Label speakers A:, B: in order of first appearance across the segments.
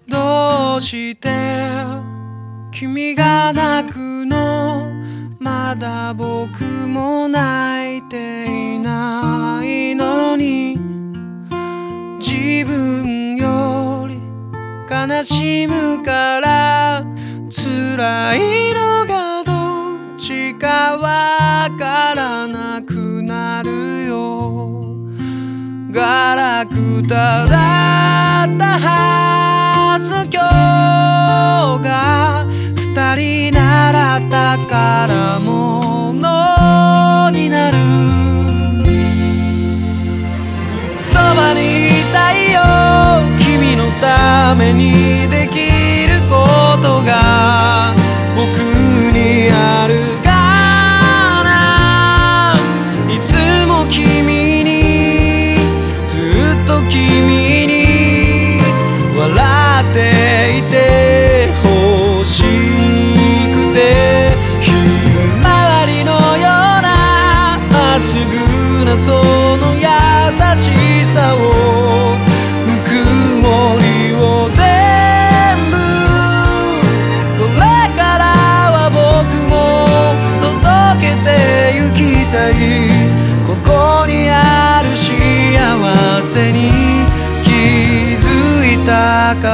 A: どうして君が泣くの？まだ僕も泣いていないのに、自分より悲しむから辛いのがどっちかわからなくなるよ。ガラクタだったはずの今日が二人なら宝物になる。そばにいたいよ、君のためにできることが僕にあるかな。いつも君に、ずっと君に笑っていてほしくて、ひまわりのようなまっすぐなその優しさを、ぬくもりを全部、これからは僕も届けてゆきたい。ここにある幸せに気づいたから。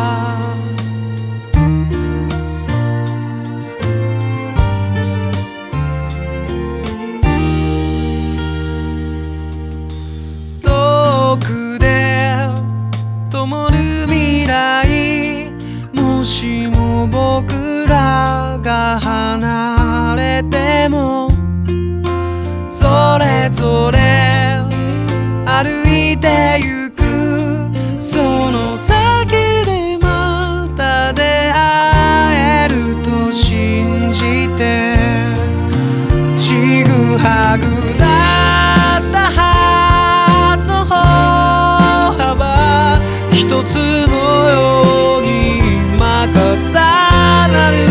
A: 遠くで灯る未来、もしも僕らが離れても、それぞれ歩いてゆくその先でまた出会えると信じて、ちぐはぐだったはずの歩幅、一つのように今重なる。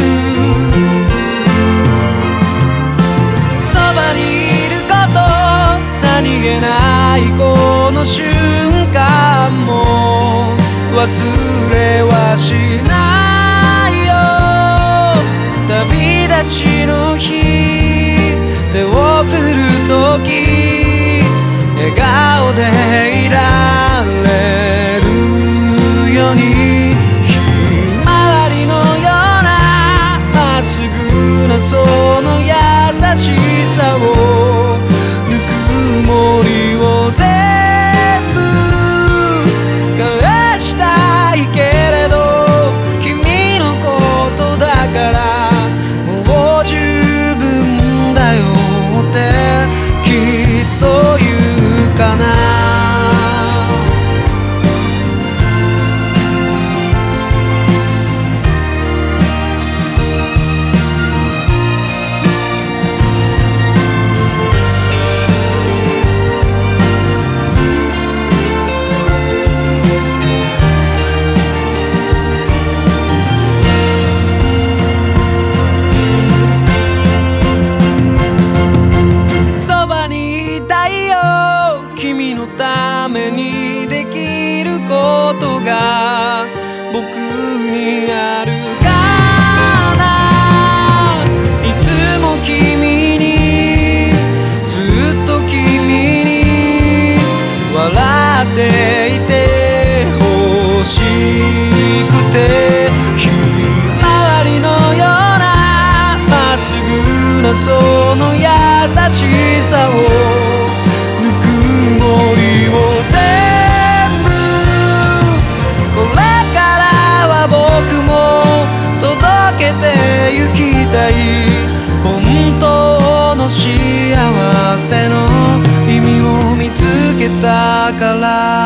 A: そばにいること、何気ないこの瞬間も忘れはしないよ。旅立ちの日、手を振るとき、笑顔でいられるように、ひまわりのようなまっすぐなその優しさを、ぬくもりを全部返したいけれど、君のことだからもう十分だよってきっと言うかな。君のためにできることが僕にあるかな。いつも君に、ずっと君に笑っていてほしくて、ひまわりのようなまっすぐなその優しさを、ぬくもりを全部、これからは僕も届けてゆきたい。本当の幸せの意味を見つけたから。